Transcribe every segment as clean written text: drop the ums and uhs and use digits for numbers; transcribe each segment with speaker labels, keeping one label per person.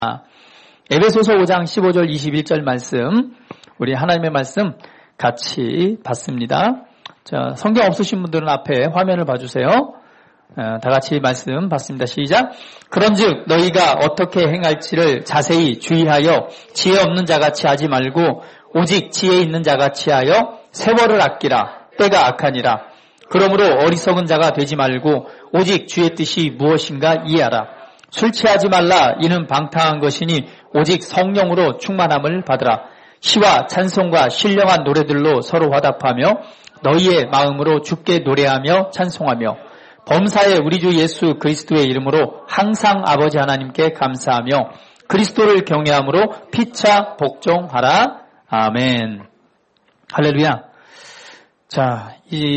Speaker 1: 에베소서 5장 15절 21절 말씀, 우리 하나님의 말씀 같이 봤습니다. 자, 성경 없으신 분들은 앞에 화면을 봐주세요. 다 같이 말씀 봤습니다. 시작. 그런즉 너희가 어떻게 행할지를 자세히 주의하여 지혜 없는 자같이 하지 말고 오직 지혜 있는 자같이 하여 세월을 아끼라. 때가 악하니라. 그러므로 어리석은 자가 되지 말고 오직 주의 뜻이 무엇인가 이해하라. 술 취하지 말라. 이는 방탕한 것이니 오직 성령으로 충만함을 받으라. 시와 찬송과 신령한 노래들로 서로 화답하며 너희의 마음으로 주께 노래하며 찬송하며 범사의 우리 주 예수 그리스도의 이름으로 항상 아버지 하나님께 감사하며 그리스도를 경외함으로 피차 복종하라. 아멘. 할렐루야. 자,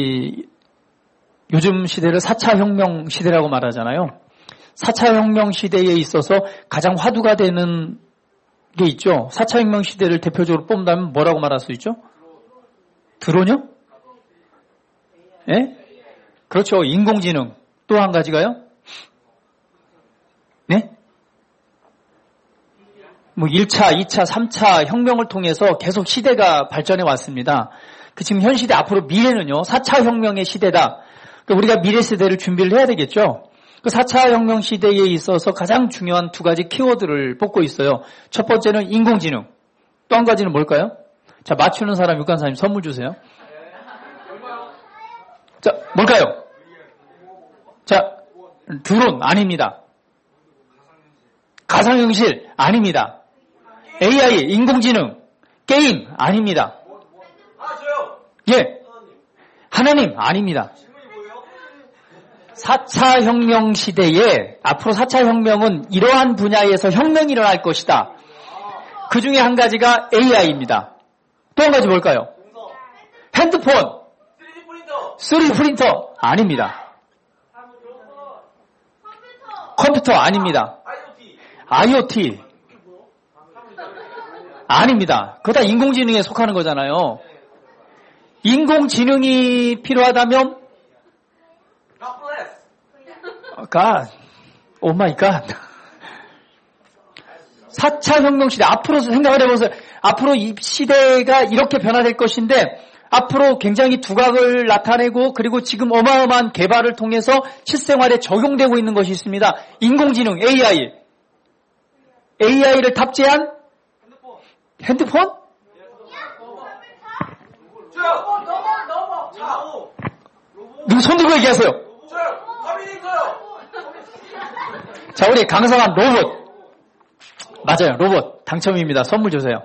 Speaker 1: 요즘 시대를 4차 혁명 시대라고 말하잖아요. 4차 혁명 시대에 있어서 가장 화두가 되는 게 있죠. 4차 혁명 시대를 대표적으로 뽑는다면 뭐라고 말할 수 있죠? 드론이요? 예? 그렇죠. 인공지능. 또 한 가지가요? 네? 뭐 1차, 2차, 3차 혁명을 통해서 계속 시대가 발전해 왔습니다. 지금 현 시대 앞으로 미래는요. 4차 혁명의 시대다. 그러니까 우리가 미래 세대를 준비를 해야 되겠죠. 그 4차 혁명 시대에 있어서 가장 중요한 두 가지 키워드를 뽑고 있어요. 첫 번째는 인공지능. 또 한 가지는 뭘까요? 자, 맞추는 사람, 육관사님 선물 주세요. 자, 뭘까요? 자, 드론 아닙니다. 가상현실 아닙니다. AI, 인공지능, 게임 아닙니다. 예, 하나님 아닙니다. 4차 혁명 시대에 앞으로 4차 혁명은 이러한 분야에서 혁명이 일어날 것이다. 그 중에 한 가지가 AI입니다. 또 한 가지 뭘까요? 핸드폰, 3D 프린터 아닙니다. 컴퓨터 아닙니다. IoT 아닙니다. 그거 다 인공지능에 속하는 거잖아요. 인공지능이 필요하다면 God, oh my God. 4차 혁명 시대, 앞으로 생각을 해보세요. 앞으로 이 시대가 이렇게 변화될 것인데, 앞으로 굉장히 두각을 나타내고, 그리고 지금 어마어마한 개발을 통해서 실생활에 적용되고 있는 것이 있습니다. 인공지능, AI. AI를 탑재한 핸드폰? 누구 손 들고 얘기하세요? 자, 우리 강성한 로봇. 맞아요, 로봇. 당첨입니다. 선물 주세요.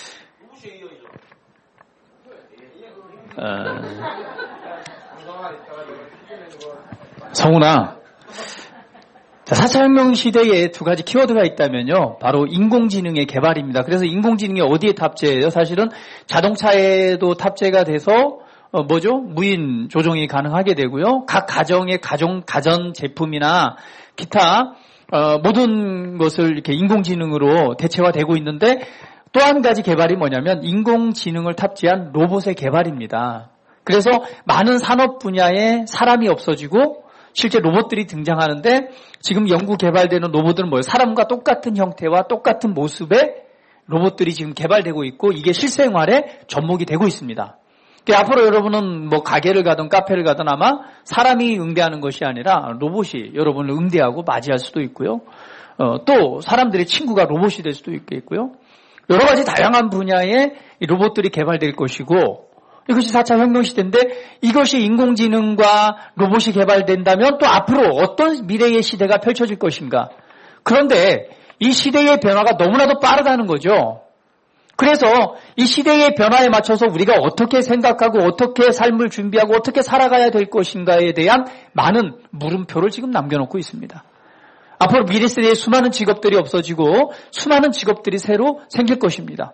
Speaker 1: 성훈아. 자, 4차 혁명 시대에 두 가지 키워드가 있다면요. 바로 인공지능의 개발입니다. 그래서 인공지능이 어디에 탑재해요? 사실은 자동차에도 탑재가 돼서 무인 조종이 가능하게 되고요. 각 가정의 가전 제품이나 기타 모든 것을 이렇게 인공지능으로 대체화되고 있는데 또 한 가지 개발이 뭐냐면 인공지능을 탑재한 로봇의 개발입니다. 그래서 많은 산업 분야에 사람이 없어지고 실제 로봇들이 등장하는데 지금 연구 개발되는 로봇들은 뭐예요? 사람과 똑같은 형태와 똑같은 모습의 로봇들이 지금 개발되고 있고 이게 실생활에 접목이 되고 있습니다. 앞으로 여러분은 뭐 가게를 가든 카페를 가든 아마 사람이 응대하는 것이 아니라 로봇이 여러분을 응대하고 맞이할 수도 있고요. 또 사람들의 친구가 로봇이 될 수도 있겠고요. 여러 가지 다양한 분야의 로봇들이 개발될 것이고 이것이 4차 혁명 시대인데 이것이 인공지능과 로봇이 개발된다면 또 앞으로 어떤 미래의 시대가 펼쳐질 것인가. 그런데 이 시대의 변화가 너무나도 빠르다는 거죠. 그래서 이 시대의 변화에 맞춰서 우리가 어떻게 생각하고 어떻게 삶을 준비하고 어떻게 살아가야 될 것인가에 대한 많은 물음표를 지금 남겨놓고 있습니다. 앞으로 미래 세대에 수많은 직업들이 없어지고 수많은 직업들이 새로 생길 것입니다.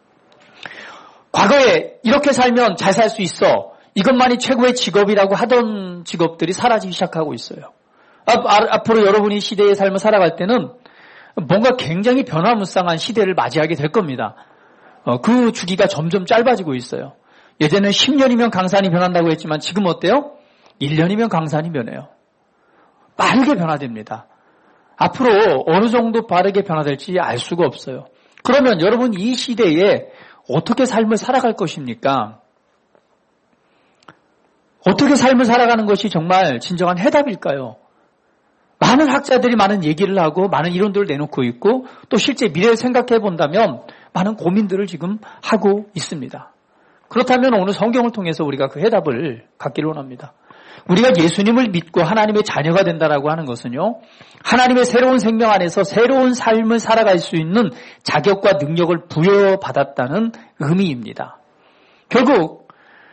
Speaker 1: 과거에 이렇게 살면 잘 살 수 있어. 이것만이 최고의 직업이라고 하던 직업들이 사라지기 시작하고 있어요. 앞으로 여러분이 시대의 삶을 살아갈 때는 뭔가 굉장히 변화무쌍한 시대를 맞이하게 될 겁니다. 그 주기가 점점 짧아지고 있어요. 예전에는 10년이면 강산이 변한다고 했지만 지금 어때요? 1년이면 강산이 변해요. 빠르게 변화됩니다. 앞으로 어느 정도 바르게 변화될지 알 수가 없어요. 그러면 여러분 이 시대에 어떻게 삶을 살아갈 것입니까? 어떻게 삶을 살아가는 것이 정말 진정한 해답일까요? 많은 학자들이 많은 얘기를 하고 많은 이론들을 내놓고 있고 또 실제 미래를 생각해 본다면 많은 고민들을 지금 하고 있습니다. 그렇다면 오늘 성경을 통해서 우리가 그 해답을 갖기를 원합니다. 우리가 예수님을 믿고 하나님의 자녀가 된다라고 하는 것은요, 하나님의 새로운 생명 안에서 새로운 삶을 살아갈 수 있는 자격과 능력을 부여받았다는 의미입니다. 결국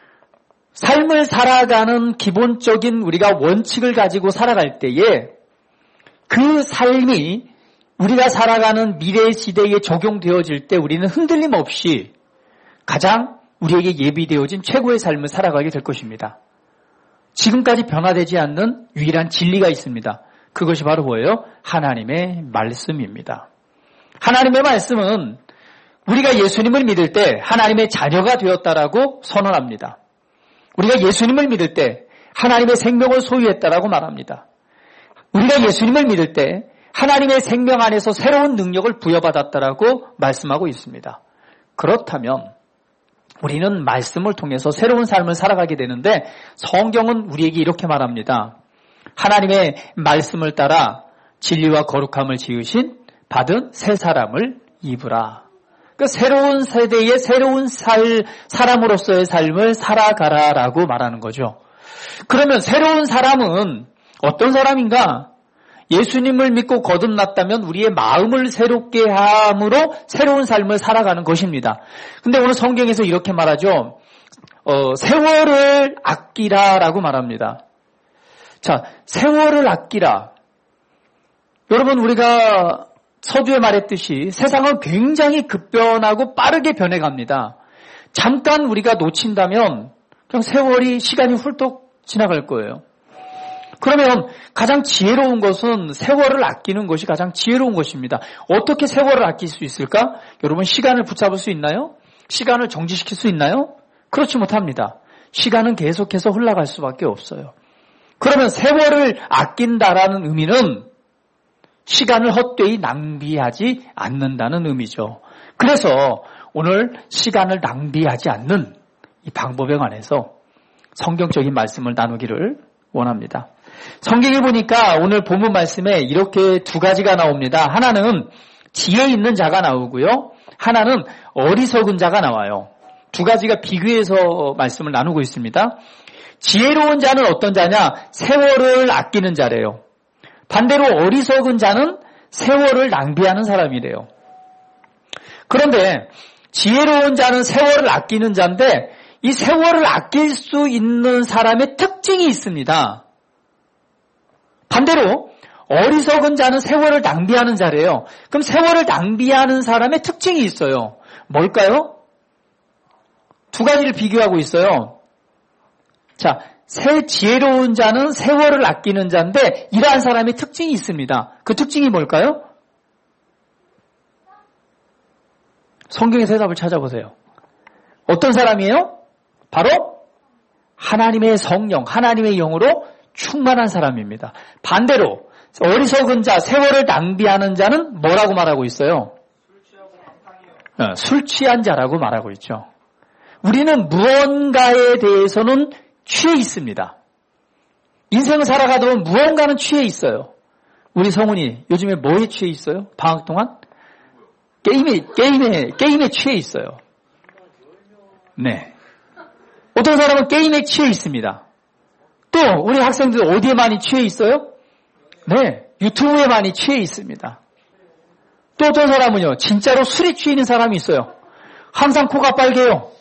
Speaker 1: 삶을 살아가는 기본적인 우리가 원칙을 가지고 살아갈 때에 그 삶이 우리가 살아가는 미래 시대에 적용되어질 때 우리는 흔들림 없이 가장 우리에게 예비되어진 최고의 삶을 살아가게 될 것입니다. 지금까지 변화되지 않는 유일한 진리가 있습니다. 그것이 바로 뭐예요? 하나님의 말씀입니다. 하나님의 말씀은 우리가 예수님을 믿을 때 하나님의 자녀가 되었다라고 선언합니다. 우리가 예수님을 믿을 때 하나님의 생명을 소유했다라고 말합니다. 우리가 예수님을 믿을 때 하나님의 생명 안에서 새로운 능력을 부여받았다라고 말씀하고 있습니다. 그렇다면 우리는 말씀을 통해서 새로운 삶을 살아가게 되는데 성경은 우리에게 이렇게 말합니다. 하나님의 말씀을 따라 진리와 거룩함을 지으신 받은 새 사람을 입으라. 그 새로운 세대의 새로운 사람으로서의 삶을 살아가라라고 말하는 거죠. 그러면 새로운 사람은 어떤 사람인가? 예수님을 믿고 거듭났다면 우리의 마음을 새롭게 함으로 새로운 삶을 살아가는 것입니다. 근데 오늘 성경에서 이렇게 말하죠. 세월을 아끼라라고 말합니다. 자, 세월을 아끼라. 여러분 우리가 서두에 말했듯이 세상은 굉장히 급변하고 빠르게 변해갑니다. 잠깐 우리가 놓친다면 그냥 시간이 훌쩍 지나갈 거예요. 그러면 가장 지혜로운 것은 세월을 아끼는 것이 가장 지혜로운 것입니다. 어떻게 세월을 아낄 수 있을까? 여러분 시간을 붙잡을 수 있나요? 시간을 정지시킬 수 있나요? 그렇지 못합니다. 시간은 계속해서 흘러갈 수밖에 없어요. 그러면 세월을 아낀다라는 의미는 시간을 헛되이 낭비하지 않는다는 의미죠. 그래서 오늘 시간을 낭비하지 않는 이 방법에 관해서 성경적인 말씀을 나누기를 원합니다. 성경에 보니까 오늘 본문 말씀에 이렇게 두 가지가 나옵니다. 하나는 지혜 있는 자가 나오고요. 하나는 어리석은 자가 나와요. 두 가지가 비교해서 말씀을 나누고 있습니다. 지혜로운 자는 어떤 자냐? 세월을 아끼는 자래요. 반대로 어리석은 자는 세월을 낭비하는 사람이래요. 그런데 지혜로운 자는 세월을 아끼는 자인데 이 세월을 아낄 수 있는 사람의 특징이 있습니다. 반대로 어리석은 자는 세월을 낭비하는 자래요. 그럼 세월을 낭비하는 사람의 특징이 있어요. 뭘까요? 두 가지를 비교하고 있어요. 자, 지혜로운 자는 세월을 아끼는 자인데 이러한 사람의 특징이 있습니다. 그 특징이 뭘까요? 성경에서 해답을 찾아보세요. 어떤 사람이에요? 바로 하나님의 성령, 하나님의 영으로 충만한 사람입니다. 반대로 어리석은 자, 세월을 낭비하는 자는 뭐라고 말하고 있어요? 술 취한 자라고 말하고 있죠. 우리는 무언가에 대해서는 취해 있습니다. 인생을 살아가다 보면 무언가는 취해 있어요. 우리 성훈이 요즘에 뭐에 취해 있어요? 방학 동안? 게임에 취해 있어요. 네. 어떤 사람은 게임에 취해 있습니다. 또 우리 학생들 어디에 많이 취해 있어요? 네, 유튜브에 많이 취해 있습니다. 또 어떤 사람은요, 진짜로 술에 취해 있는 사람이 있어요. 항상 코가 빨개요.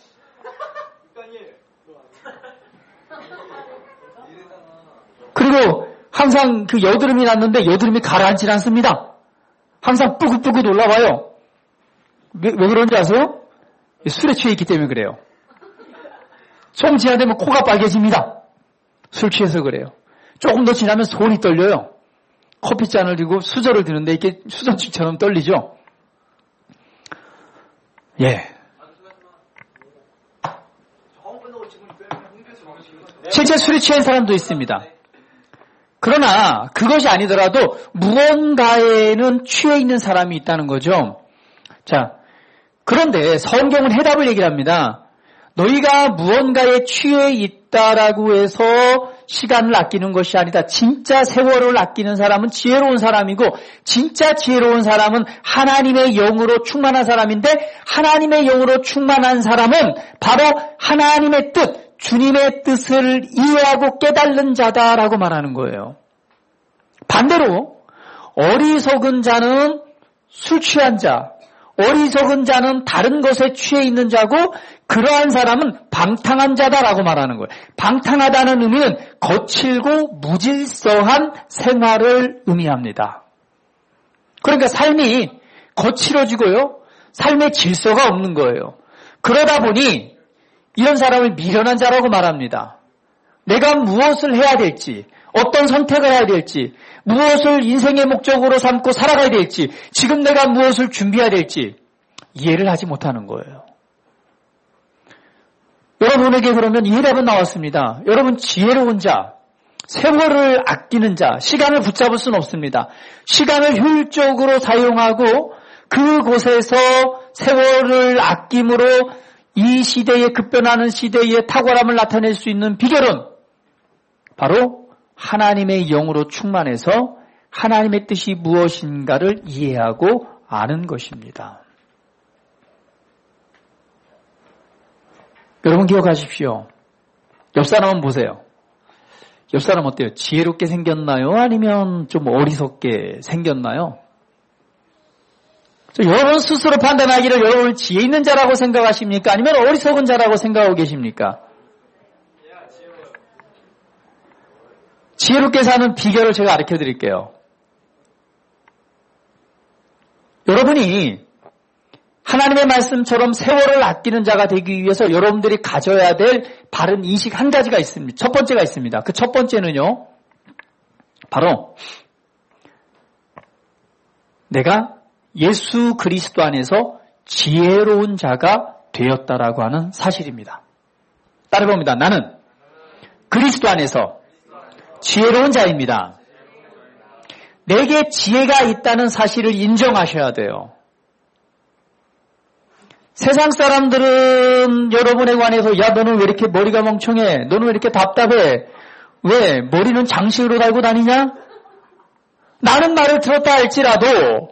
Speaker 1: 그리고 항상 그 여드름이 났는데 여드름이 가라앉지 않습니다. 항상 뿌긋뿌긋 올라와요. 왜 그런지 아세요? 술에 취해 있기 때문에 그래요. 좀 지나되면 코가 빨개집니다. 술 취해서 그래요. 조금 더 지나면 손이 떨려요. 커피잔을 들고 수저를 드는데 이렇게 수전축처럼 떨리죠. 예. 실제 술에 취한 사람도 있습니다. 그러나 그것이 아니더라도 무언가에는 취해 있는 사람이 있다는 거죠. 자, 그런데 성경은 해답을 얘기를 합니다. 너희가 무언가에 취해 있다라고 해서 시간을 아끼는 것이 아니다. 진짜 세월을 아끼는 사람은 지혜로운 사람이고 진짜 지혜로운 사람은 하나님의 영으로 충만한 사람인데 하나님의 영으로 충만한 사람은 바로 하나님의 뜻, 주님의 뜻을 이해하고 깨달는 자다라고 말하는 거예요. 반대로 어리석은 자는 술 취한 자, 어리석은 자는 다른 것에 취해 있는 자고 그러한 사람은 방탕한 자다라고 말하는 거예요. 방탕하다는 의미는 거칠고 무질서한 생활을 의미합니다. 그러니까 삶이 거칠어지고요. 삶의 질서가 없는 거예요. 그러다 보니 이런 사람을 미련한 자라고 말합니다. 내가 무엇을 해야 될지, 어떤 선택을 해야 될지, 무엇을 인생의 목적으로 삼고 살아가야 될지, 지금 내가 무엇을 준비해야 될지 이해를 하지 못하는 거예요. 여러분에게 그러면 이 해답은 나왔습니다. 여러분 지혜로운 자, 세월을 아끼는 자, 시간을 붙잡을 수는 없습니다. 시간을 효율적으로 사용하고 그곳에서 세월을 아낌으로 이 시대에 급변하는 시대에 탁월함을 나타낼 수 있는 비결은 바로 하나님의 영으로 충만해서 하나님의 뜻이 무엇인가를 이해하고 아는 것입니다. 여러분 기억하십시오. 옆 사람 한번 보세요. 옆 사람 어때요? 지혜롭게 생겼나요? 아니면 좀 어리석게 생겼나요? 여러분 스스로 판단하기를 여러분을 지혜 있는 자라고 생각하십니까? 아니면 어리석은 자라고 생각하고 계십니까? 지혜롭게 사는 비결을 제가 가르쳐 드릴게요. 여러분이 하나님의 말씀처럼 세월을 아끼는 자가 되기 위해서 여러분들이 가져야 될 바른 인식 한 가지가 있습니다. 첫 번째가 있습니다. 그 첫 번째는요. 바로 내가 예수 그리스도 안에서 지혜로운 자가 되었다라고 하는 사실입니다. 따라봅니다. 나는 그리스도 안에서 지혜로운 자입니다. 내게 지혜가 있다는 사실을 인정하셔야 돼요. 세상 사람들은 여러분에 관해서 야 너는 왜 이렇게 머리가 멍청해? 너는 왜 이렇게 답답해? 왜? 머리는 장식으로 달고 다니냐? 나는 말을 들었다 할지라도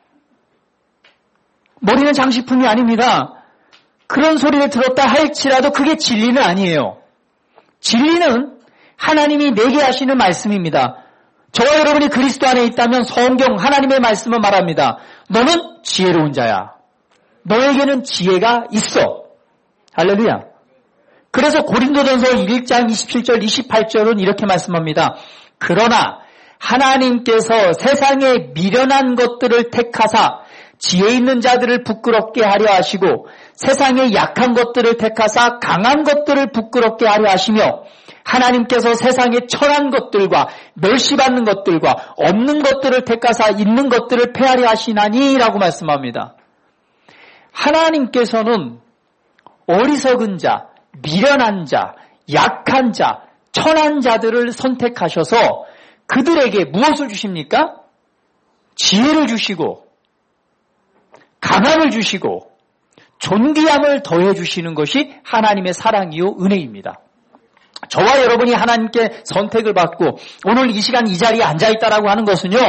Speaker 1: 머리는 장식품이 아닙니다. 그런 소리를 들었다 할지라도 그게 진리는 아니에요. 진리는 하나님이 내게 하시는 말씀입니다. 저와 여러분이 그리스도 안에 있다면 성경 하나님의 말씀은 말합니다. 너는 지혜로운 자야. 너에게는 지혜가 있어. 할렐루야. 그래서 고린도전서 1장 27절 28절은 이렇게 말씀합니다. 그러나 하나님께서 세상에 미련한 것들을 택하사 지혜 있는 자들을 부끄럽게 하려 하시고 세상에 약한 것들을 택하사 강한 것들을 부끄럽게 하려 하시며 하나님께서 세상에 천한 것들과 멸시받는 것들과 없는 것들을 택하사 있는 것들을 폐하려 하시나니 라고 말씀합니다. 하나님께서는 어리석은 자, 미련한 자, 약한 자, 천한 자들을 선택하셔서 그들에게 무엇을 주십니까? 지혜를 주시고 강함을 주시고 존귀함을 더해 주시는 것이 하나님의 사랑이요 은혜입니다. 저와 여러분이 하나님께 선택을 받고 오늘 이 시간 이 자리에 앉아있다라고 하는 것은요.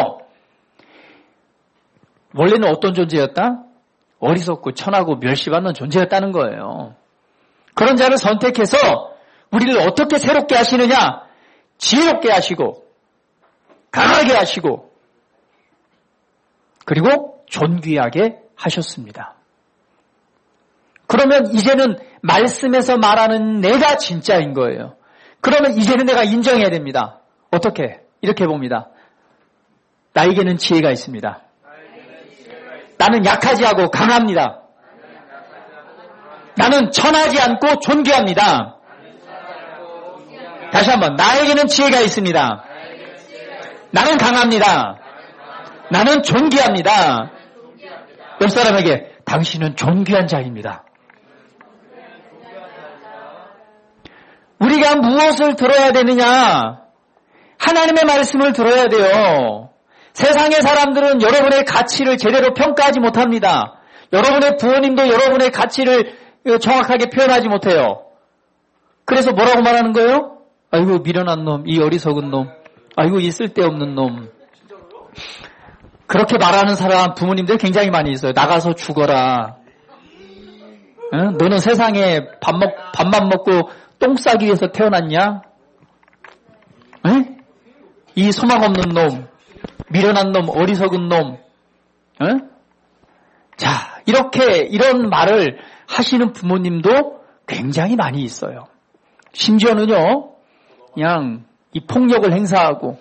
Speaker 1: 원래는 어떤 존재였다? 어리석고 천하고 멸시받는 존재였다는 거예요. 그런 자를 선택해서 우리를 어떻게 새롭게 하시느냐? 지혜롭게 하시고 강하게 하시고 그리고 존귀하게 하셨습니다. 그러면 이제는 말씀에서 말하는 내가 진짜인 거예요. 그러면 이제는 내가 인정해야 됩니다. 어떻게? 이렇게 봅니다. 나에게는 지혜가 있습니다. 나는 약하지 않고 강합니다. 나는 천하지 않고 존귀합니다. 다시 한번 나에게는 지혜가 있습니다. 나는 강합니다. 나는 존귀합니다. 옆 사람에게 당신은 존귀한 자입니다. 우리가 무엇을 들어야 되느냐? 하나님의 말씀을 들어야 돼요. 세상의 사람들은 여러분의 가치를 제대로 평가하지 못합니다. 여러분의 부모님도 여러분의 가치를 정확하게 표현하지 못해요. 그래서 뭐라고 말하는 거예요? 아이고 미련한 놈, 이 어리석은 놈, 아이고 이 쓸데없는 놈. 그렇게 말하는 사람 부모님들 굉장히 많이 있어요. 나가서 죽어라. 응? 너는 세상에 밥만 먹고 똥 싸기 위해서 태어났냐? 응? 이 소망 없는 놈, 미련한 놈, 어리석은 놈. 응? 자, 이런 말을 하시는 부모님도 굉장히 많이 있어요. 심지어는요, 그냥 이 폭력을 행사하고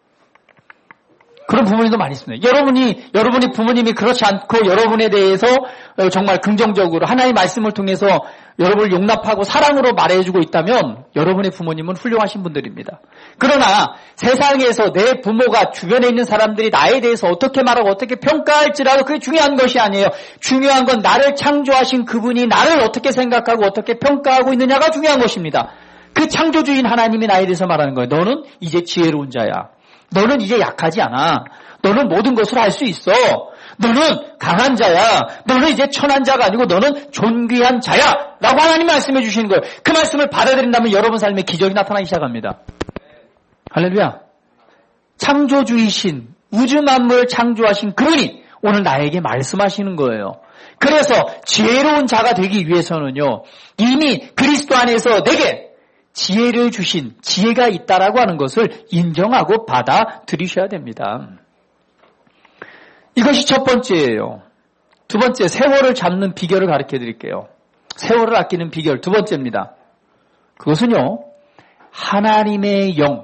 Speaker 1: 그런 부모님도 많이 있습니다. 여러분이 부모님이 그렇지 않고 여러분에 대해서 정말 긍정적으로 하나님의 말씀을 통해서 여러분을 용납하고 사랑으로 말해주고 있다면 여러분의 부모님은 훌륭하신 분들입니다. 그러나 세상에서 내 부모가 주변에 있는 사람들이 나에 대해서 어떻게 말하고 어떻게 평가할지라도 그게 중요한 것이 아니에요. 중요한 건 나를 창조하신 그분이 나를 어떻게 생각하고 어떻게 평가하고 있느냐가 중요한 것입니다. 그 창조주인 하나님이 나에 대해서 말하는 거예요. 너는 이제 지혜로운 자야. 너는 이제 약하지 않아. 너는 모든 것을 할 수 있어. 너는 강한 자야. 너는 이제 천한 자가 아니고 너는 존귀한 자야. 라고 하나님 말씀해 주시는 거예요. 그 말씀을 받아들인다면 여러분 삶에 기적이 나타나기 시작합니다. 할렐루야. 창조주이신 우주 만물을 창조하신 그분이 오늘 나에게 말씀하시는 거예요. 그래서 지혜로운 자가 되기 위해서는요. 이미 그리스도 안에서 내게 지혜를 주신 지혜가 있다라고 하는 것을 인정하고 받아들이셔야 됩니다. 이것이 첫 번째예요. 두 번째, 세월을 잡는 비결을 가르쳐 드릴게요. 세월을 아끼는 비결 두 번째입니다. 그것은요. 하나님의 영,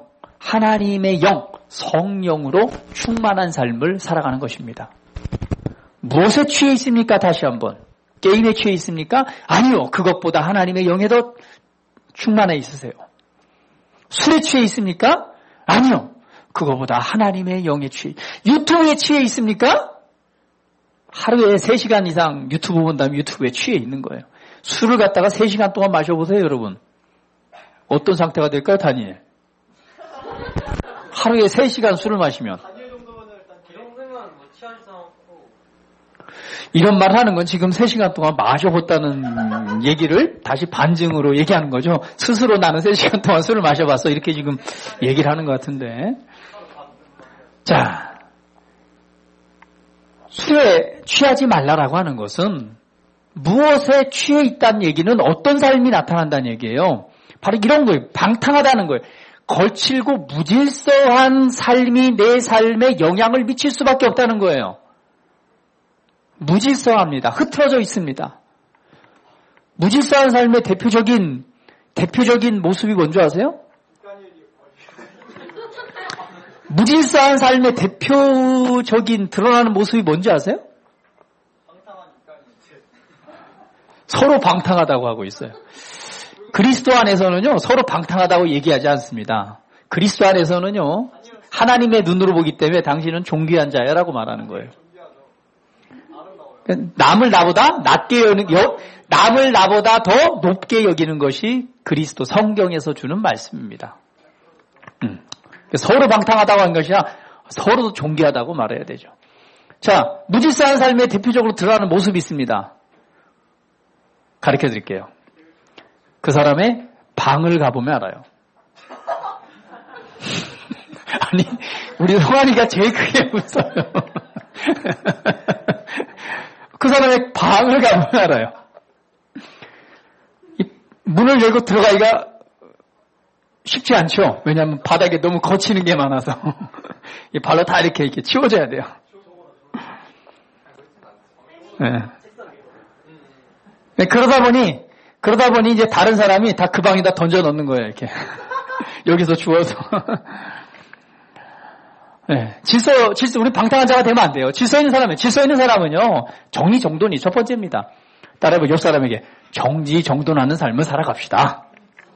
Speaker 1: 성령으로 충만한 삶을 살아가는 것입니다. 무엇에 취해 있습니까? 다시 한번. 게임에 취해 있습니까? 아니요. 그것보다 하나님의 영에 더 충만해 있으세요. 술에 취해 있습니까? 아니요. 그거보다 하나님의 영에 취해. 유튜브에 취해 있습니까? 하루에 3시간 이상 유튜브 본다면 유튜브에 취해 있는 거예요. 술을 갖다가 3시간 동안 마셔보세요, 여러분. 어떤 상태가 될까요, 다니엘? 하루에 3시간 술을 마시면. 이런 말을 하는 건 지금 3시간 동안 마셔봤다는 얘기를 다시 반증으로 얘기하는 거죠. 스스로 나는 3시간 동안 술을 마셔봤어. 이렇게 지금 얘기를 하는 것 같은데. 자, 술에 취하지 말라라고 하는 것은 무엇에 취해 있다는 얘기는 어떤 삶이 나타난다는 얘기예요. 바로 이런 거예요. 방탕하다는 거예요. 거칠고 무질서한 삶이 내 삶에 영향을 미칠 수밖에 없다는 거예요. 무질서합니다. 흐트러져 있습니다. 무질서한 삶의 대표적인 모습이 뭔지 아세요? 무질서한 삶의 대표적인 드러나는 모습이 뭔지 아세요? 서로 방탕하다고 하고 있어요. 그리스도 안에서는요, 서로 방탕하다고 얘기하지 않습니다. 그리스도 안에서는요, 하나님의 눈으로 보기 때문에 당신은 존귀한 자야라고 말하는 거예요. 남을 나보다 더 높게 여기는 것이 그리스도 성경에서 주는 말씀입니다. 서로 방탕하다고 한 것이 아니라 서로 존귀하다고 말해야 되죠. 자, 무질서한 삶에 대표적으로 드러나는 모습이 있습니다. 가르쳐 드릴게요. 그 사람의 방을 가보면 알아요. 아니, 우리 성환이가 제일 크게 웃어요. 그 사람의 방을 가보면 알아요. 이 문을 열고 들어가기가 쉽지 않죠. 왜냐하면 바닥에 너무 거치는 게 많아서 이 발로 다 이렇게 치워줘야 돼요. 네. 네, 그러다 보니 이제 다른 사람이 다 그 방에다 던져 넣는 거예요. 이렇게 여기서 주워서. 네, 질서 우리 방탕한 자가 되면 안 돼요. 질서 있는 사람은요 정리정돈이 첫 번째입니다. 따라해봐 옆 사람에게 정리정돈하는 삶을 살아갑시다.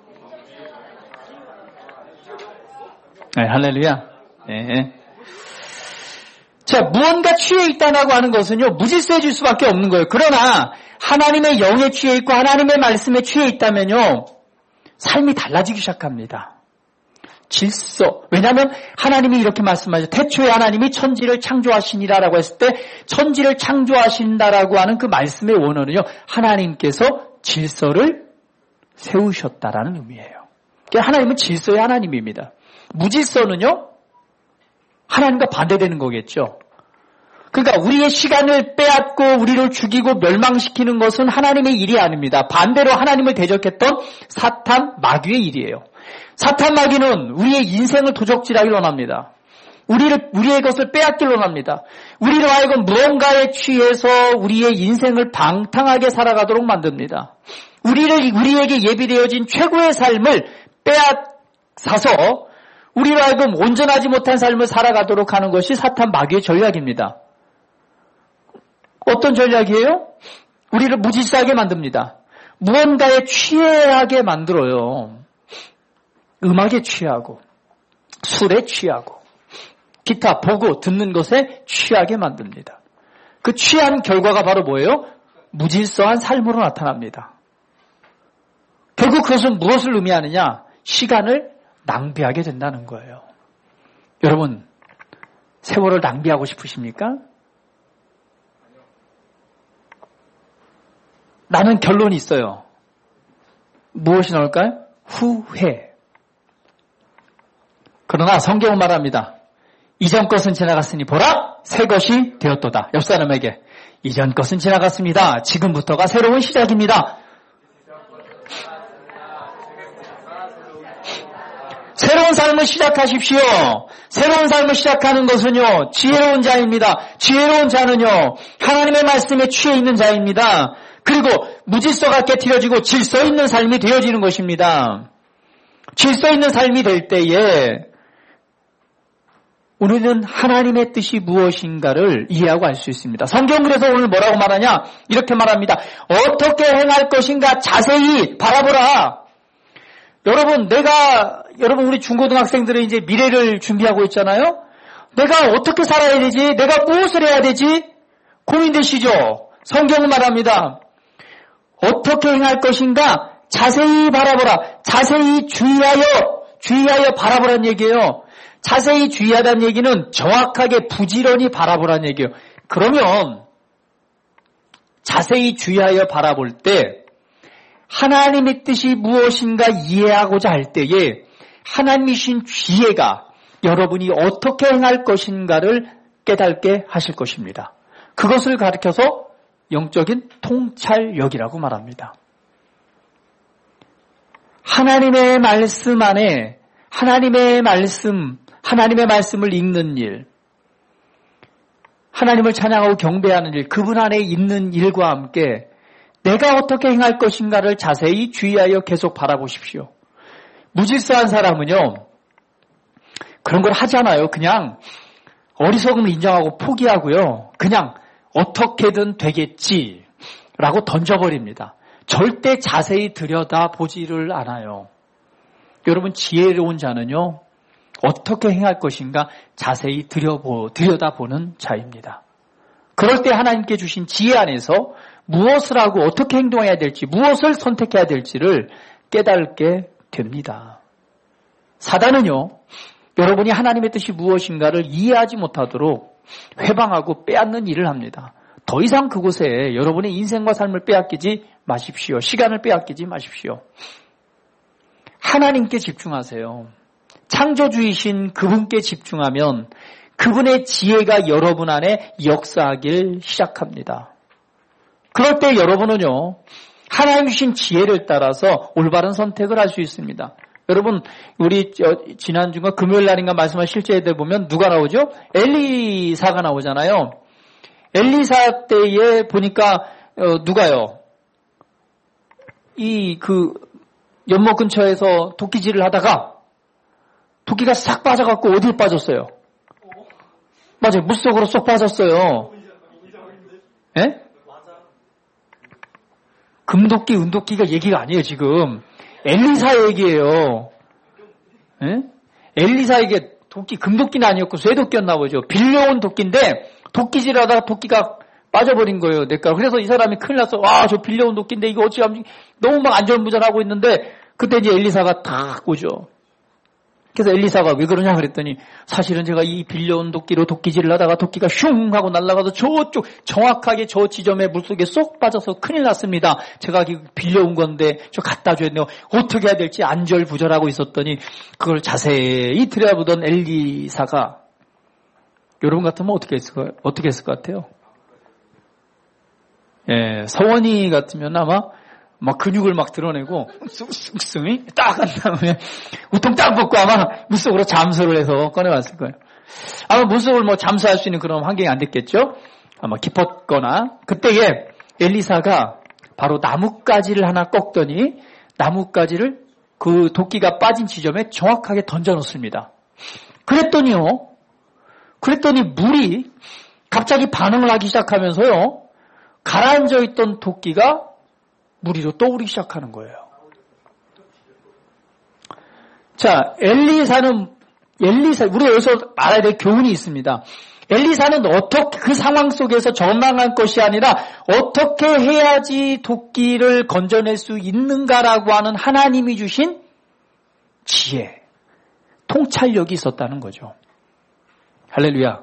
Speaker 1: 네, 할렐루야. 네. 자, 무언가 취해 있다라고 하는 것은요, 무질서해질 수밖에 없는 거예요. 그러나, 하나님의 영에 취해 있고, 하나님의 말씀에 취해 있다면요, 삶이 달라지기 시작합니다. 질서. 왜냐하면 하나님이 이렇게 말씀하죠. 태초에 하나님이 천지를 창조하시니라라고 했을 때 천지를 창조하신다라고 하는 그 말씀의 원어는요. 하나님께서 질서를 세우셨다라는 의미예요. 그러니까 하나님은 질서의 하나님입니다. 무질서는요. 하나님과 반대되는 거겠죠. 그러니까 우리의 시간을 빼앗고 우리를 죽이고 멸망시키는 것은 하나님의 일이 아닙니다. 반대로 하나님을 대적했던 사탄 마귀의 일이에요. 사탄 마귀는 우리의 인생을 도적질하기를 원합니다. 우리의 것을 빼앗기를 원합니다. 우리로 하여금 무언가에 취해서 우리의 인생을 방탕하게 살아가도록 만듭니다. 우리에게 예비되어진 최고의 삶을 빼앗아서 우리로 하여금 온전하지 못한 삶을 살아가도록 하는 것이 사탄 마귀의 전략입니다. 어떤 전략이에요? 우리를 무질서하게 만듭니다. 무언가에 취하게 만들어요. 음악에 취하고 술에 취하고 기타 보고 듣는 것에 취하게 만듭니다. 그 취한 결과가 바로 뭐예요? 무질서한 삶으로 나타납니다. 결국 그것은 무엇을 의미하느냐? 시간을 낭비하게 된다는 거예요. 여러분, 세월을 낭비하고 싶으십니까? 나는 결론이 있어요. 무엇이 나올까요? 후회. 그러나 성경은 말합니다. 이전 것은 지나갔으니 보라 새 것이 되었도다. 옆 사람에게 이전 것은 지나갔습니다. 지금부터가 새로운 시작입니다. 새로운 삶을 시작하십시오. 새로운 삶을 시작하는 것은요. 지혜로운 자입니다. 지혜로운 자는요. 하나님의 말씀에 취해 있는 자입니다. 그리고 무질서가 깨트려지고 질서 있는 삶이 되어지는 것입니다. 질서 있는 삶이 될 때에 우리는 하나님의 뜻이 무엇인가를 이해하고 알 수 있습니다. 성경 그래서 오늘 뭐라고 말하냐? 이렇게 말합니다. 어떻게 행할 것인가 자세히 바라보라. 여러분 우리 중고등학생들은 이제 미래를 준비하고 있잖아요. 내가 어떻게 살아야 되지? 내가 무엇을 해야 되지? 고민되시죠? 성경은 말합니다. 어떻게 행할 것인가 자세히 바라보라. 자세히 주의하여 바라보라는 얘기예요. 자세히 주의하다는 얘기는 정확하게 부지런히 바라보라는 얘기예요. 그러면 자세히 주의하여 바라볼 때 하나님의 뜻이 무엇인가 이해하고자 할 때에 하나님이신 지혜가 여러분이 어떻게 행할 것인가를 깨닫게 하실 것입니다. 그것을 가리켜서 영적인 통찰력이라고 말합니다. 하나님의 말씀 안에 하나님의 말씀을 읽는 일, 하나님을 찬양하고 경배하는 일, 그분 안에 있는 일과 함께 내가 어떻게 행할 것인가를 자세히 주의하여 계속 바라보십시오. 무질서한 사람은요, 그런 걸 하잖아요. 그냥 어리석음을 인정하고 포기하고요. 그냥 어떻게든 되겠지라고 던져버립니다. 절대 자세히 들여다보지를 않아요. 여러분 지혜로운 자는요. 어떻게 행할 것인가 자세히 들여다보는 자입니다. 그럴 때 하나님께 주신 지혜 안에서 무엇을 하고 어떻게 행동해야 될지 무엇을 선택해야 될지를 깨닫게 됩니다. 사단은요. 여러분이 하나님의 뜻이 무엇인가를 이해하지 못하도록 회방하고 빼앗는 일을 합니다. 더 이상 그곳에 여러분의 인생과 삶을 빼앗기지 마십시오. 시간을 빼앗기지 마십시오. 하나님께 집중하세요. 창조주이신 그분께 집중하면 그분의 지혜가 여러분 안에 역사하길 시작합니다. 그럴 때 여러분은요. 하나님 주신 지혜를 따라서 올바른 선택을 할 수 있습니다. 여러분 우리 지난주가 금요일 날인가 말씀한 실제에 보면 누가 나오죠? 엘리사가 나오잖아요. 엘리사 때에 보니까 누가요? 연못 근처에서 도끼질을 하다가 도끼가 싹 빠져갖고 어디에 빠졌어요? 맞아요. 물속으로 쏙 빠졌어요. 예? 금도끼, 은도끼가 얘기가 아니에요, 지금. 엘리사 얘기예요. 예? 엘리사에게 금도끼는 아니었고 쇠도끼였나 보죠. 빌려온 도끼인데 도끼질을 하다가 도끼가 빠져버린 거예요, 내가. 그래서 이 사람이 큰일 났어. 저 빌려온 도끼인데 이거 어찌 하면 너무 막 안절부절하고 있는데 그때 이제 엘리사가 탁 오죠. 그래서 엘리사가 왜 그러냐 그랬더니 사실은 제가 이 빌려온 도끼로 도끼질을 하다가 도끼가 슝 하고 날아가서 저쪽 정확하게 저 지점에 물속에 쏙 빠져서 큰일 났습니다. 제가 빌려온 건데 저 갖다 줘야돼요. 어떻게 해야 될지 안절부절하고 있었더니 그걸 자세히 들여다보던 엘리사가 여러분 같으면 어떻게 했을 것 같아요? 예, 서원이 같으면 아마 막 근육을 막 드러내고 쑥쑥쑥이 딱 한 다음에 우통 딱 벗고 아마 물속으로 잠수를 해서 꺼내왔을 거예요. 아마 물속을 뭐 잠수할 수 있는 그런 환경이 안 됐겠죠. 아마 깊었거나 그때에 엘리사가 바로 나뭇가지를 하나 꺾더니 나뭇가지를 그 도끼가 빠진 지점에 정확하게 던져놓습니다. 그랬더니 물이 갑자기 반응을 하기 시작하면서요. 가라앉아 있던 도끼가 물 위로 떠오르기 시작하는 거예요. 자, 우리가 여기서 알아야 될 교훈이 있습니다. 엘리사는 어떻게 그 상황 속에서 전망한 것이 아니라 어떻게 해야지 도끼를 건져낼 수 있는가라고 하는 하나님이 주신 지혜, 통찰력이 있었다는 거죠. 할렐루야.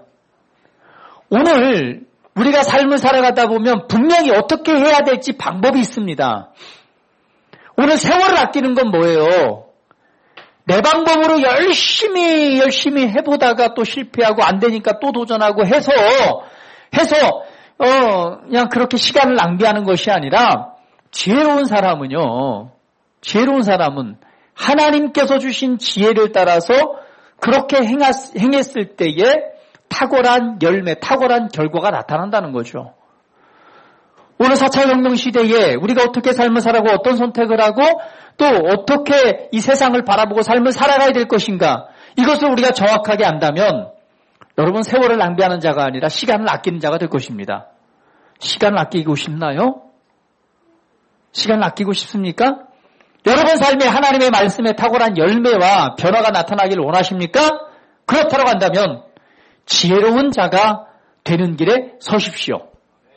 Speaker 1: 오늘 우리가 삶을 살아가다 보면 분명히 어떻게 해야 될지 방법이 있습니다. 오늘 세월을 아끼는 건 뭐예요? 내 방법으로 열심히 해보다가 또 실패하고 안 되니까 또 도전하고 해서 그냥 그렇게 시간을 낭비하는 것이 아니라 지혜로운 사람은 하나님께서 주신 지혜를 따라서 그렇게 행했을 때에 탁월한 열매, 탁월한 결과가 나타난다는 거죠. 오늘 4차 혁명 시대에 우리가 어떻게 삶을 살아가고 어떤 선택을 하고 또 어떻게 이 세상을 바라보고 삶을 살아가야 될 것인가 이것을 우리가 정확하게 안다면 여러분 세월을 낭비하는 자가 아니라 시간을 아끼는 자가 될 것입니다. 시간을 아끼고 싶나요? 시간을 아끼고 싶습니까? 여러분 삶에 하나님의 말씀에 탁월한 열매와 변화가 나타나기를 원하십니까? 그렇다고 한다면 지혜로운 자가 되는 길에 서십시오.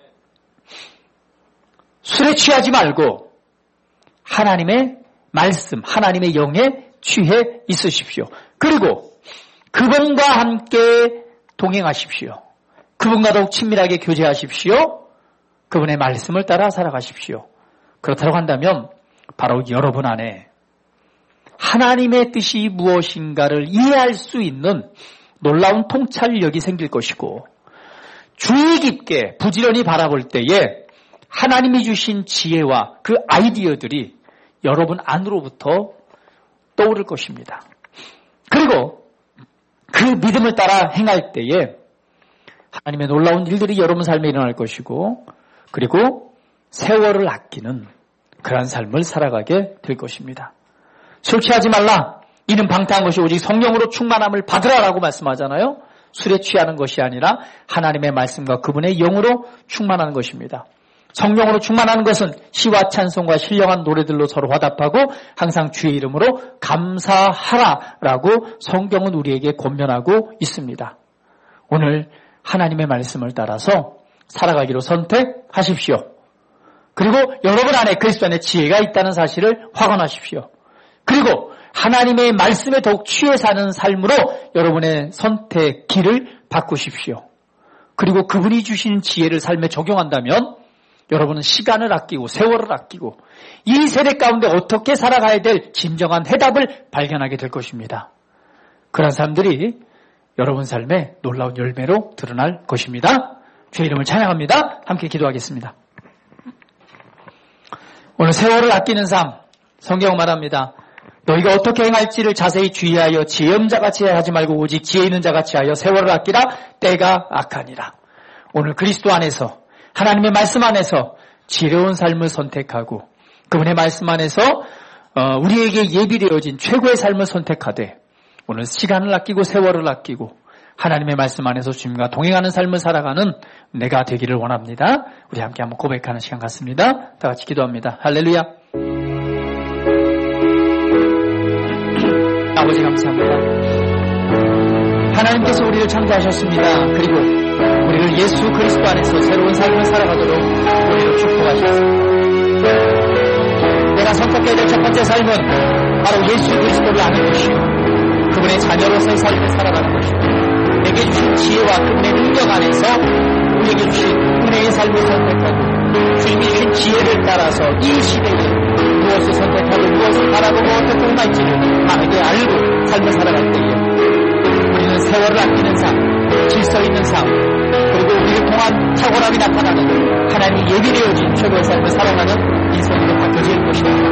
Speaker 1: 술에 취하지 말고 하나님의 말씀, 하나님의 영에 취해 있으십시오. 그리고 그분과 함께 동행하십시오. 그분과 더욱 친밀하게 교제하십시오. 그분의 말씀을 따라 살아가십시오. 그렇다고 한다면 바로 여러분 안에 하나님의 뜻이 무엇인가를 이해할 수 있는 놀라운 통찰력이 생길 것이고 주의 깊게 부지런히 바라볼 때에 하나님이 주신 지혜와 그 아이디어들이 여러분 안으로부터 떠오를 것입니다. 그리고 그 믿음을 따라 행할 때에 하나님의 놀라운 일들이 여러분 삶에 일어날 것이고 그리고 세월을 아끼는 그러한 삶을 살아가게 될 것입니다. 술 취하지 말라. 이는 방탕한 것이 오직 성령으로 충만함을 받으라라고 말씀하잖아요. 술에 취하는 것이 아니라 하나님의 말씀과 그분의 영으로 충만하는 것입니다. 성령으로 충만하는 것은 시와 찬송과 신령한 노래들로 서로 화답하고 항상 주의 이름으로 감사하라라고 성경은 우리에게 권면하고 있습니다. 오늘 하나님의 말씀을 따라서 살아가기로 선택하십시오. 그리고 여러분 안에 그리스도 안에 지혜가 있다는 사실을 확언하십시오. 그리고 하나님의 말씀에 더욱 취해 사는 삶으로 여러분의 선택 길을 바꾸십시오. 그리고 그분이 주신 지혜를 삶에 적용한다면 여러분은 시간을 아끼고 세월을 아끼고 이 세대 가운데 어떻게 살아가야 될 진정한 해답을 발견하게 될 것입니다. 그런 사람들이 여러분 삶에 놀라운 열매로 드러날 것입니다. 주의 이름을 찬양합니다. 함께 기도하겠습니다. 오늘 세월을 아끼는 삶, 성경 말합니다. 너희가 어떻게 행할지를 자세히 주의하여 지혜 없는 자같이 하지 말고 오직 지혜 있는 자같이 하여 세월을 아끼라. 때가 악하니라. 오늘 그리스도 안에서 하나님의 말씀 안에서 지혜로운 삶을 선택하고 그분의 말씀 안에서 우리에게 예비되어진 최고의 삶을 선택하되 오늘 시간을 아끼고 세월을 아끼고 하나님의 말씀 안에서 주님과 동행하는 삶을 살아가는 내가 되기를 원합니다. 우리 함께 한번 고백하는 시간 같습니다. 다 같이 기도합니다. 할렐루야. 아버지 감사합니다. 하나님께서 우리를 창조하셨습니다. 그리고 우리를 예수 그리스도 안에서 새로운 삶을 살아가도록 우리를 축복하셨습니다. 내가 선택해야 될 첫 번째 삶은 바로 예수 그리스도를 아는 것이요 그 그분의 자녀로서의 삶을 살아가는 것이고 내게 주신 지혜와 그분의 능력 안에서 우리에게 주신 은혜의 삶을 선택하고 주님이 주신 지혜를 따라서 이 시대에 무엇을 선택하고 무엇을 바라보고 어떻게 행할지를 바르게 알고 삶을 살아갈 때에 우리는 세월을 아끼는 삶, 질서 있는 삶, 그리고 우리를 통한 탁월함이 나타나는 하나님이 예비되어진 최고의 삶을 살아가는 인생으로 바뀌어질 것입니다.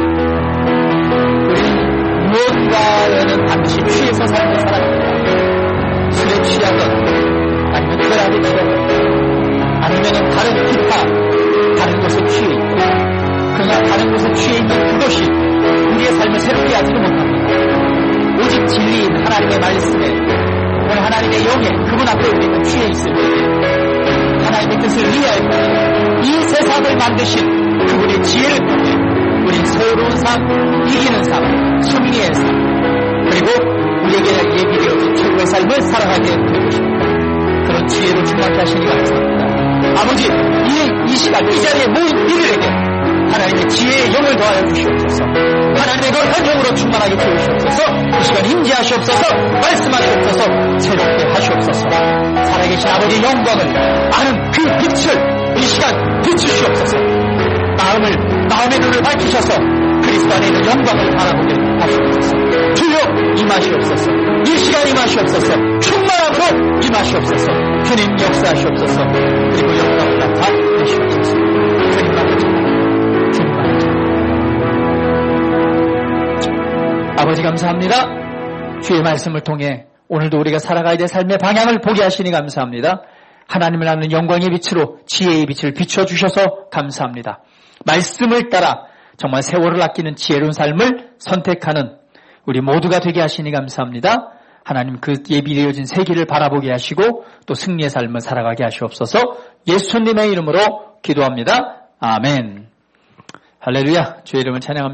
Speaker 1: 우리는 무엇과에는 반드시 취해서 삶을 살아갑니다. 술에 취하건 아니면 쾌락에 취하건 아니면 다른 기타 다른 것에 취해 있고 그러나 다른 것에 취해 있는 그것이 우리의 삶을 새롭게 하지는 못합니다. 오직 진리인 하나님의 말씀에 오늘 하나님의 영에 그분 앞에 우리는 취해 있을 때 하나님의 뜻을 이해할 때 이 세상을 만드신 그분의 지혜를 통해 우린 새로운 삶, 이기는 삶, 승리의 삶 그리고 우리에게 예비되어진 최고의 삶을 살아가게 될 것입니다. 그런 지혜로 충만케 하시니 감사합니다. 아버지 이 시간 이 자리에 모인 이들에게 하나님의 지혜의 영을 더하여 주시옵소서. 하나님의 거룩한 영으로 충만하게 채우시옵소서. 이 시간 임재하시옵소서. 말씀하시옵소서. 새롭게 하시옵소서. 살아계신 아버지의 영광을 아는 그 빛을 이 시간 비추시옵소서. 마음의 눈을 밝히셔서 그리스도 안에 있는 영광을 바라보게 하시옵소서. 주여 임하시옵소서. 이 시간 임하시옵소서. 충만함으로 임하시옵소서. 주님 역사하시옵소서. 그리고 영광을 나타내시옵소서. 주님만 아버지 감사합니다. 주의 말씀을 통해 오늘도 우리가 살아가야 될 삶의 방향을 보게 하시니 감사합니다. 하나님을 아는 영광의 빛으로 지혜의 빛을 비춰주셔서 감사합니다. 말씀을 따라 정말 세월을 아끼는 지혜로운 삶을 선택하는 우리 모두가 되게 하시니 감사합니다. 하나님 그 예비되어진 세기를 바라보게 하시고 또 승리의 삶을 살아가게 하시옵소서. 예수님의 이름으로 기도합니다. 아멘. 할렐루야. 주의 이름을 찬양합니다.